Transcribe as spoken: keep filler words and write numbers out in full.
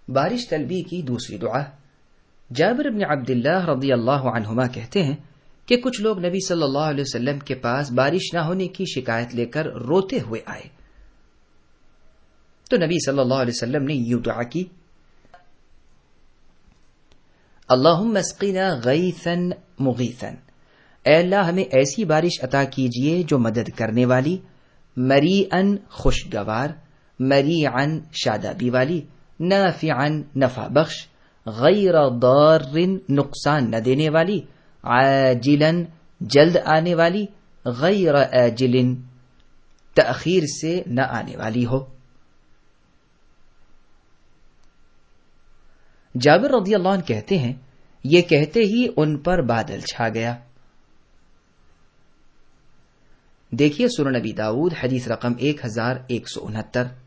بارش طلبی کی دوسری دعا۔ جابر بن عبداللہ رضی اللہ عنہما کہتے ہیں کہ کچھ لوگ نبی صلی اللہ علیہ وسلم کے پاس بارش نہ ہونے کی شکایت لے کر روتے ہوئے آئے تو نبی صلی اللہ علیہ وسلم نے یہ دعا کی: اللہم اسقنا غیثا مغیثا، اے اللہ ہمیں ایسی بارش عطا کیجئے جو مدد کرنے والی، مریئن خوشگوار، مریعن شادابی والی، نافعن نفع بخش، غیر ضار نقصان نہ دینے والی، عاجلاً جلد آنے والی، غیر آجل تأخیر سے نہ آنے والی ہو۔ جابر رضی اللہ عنہ کہتے ہیں یہ کہتے ہی ان پر بادل چھا گیا۔ دیکھیے سنن نبی داؤد حدیث رقم ایک ہزار ایک سو انہتر۔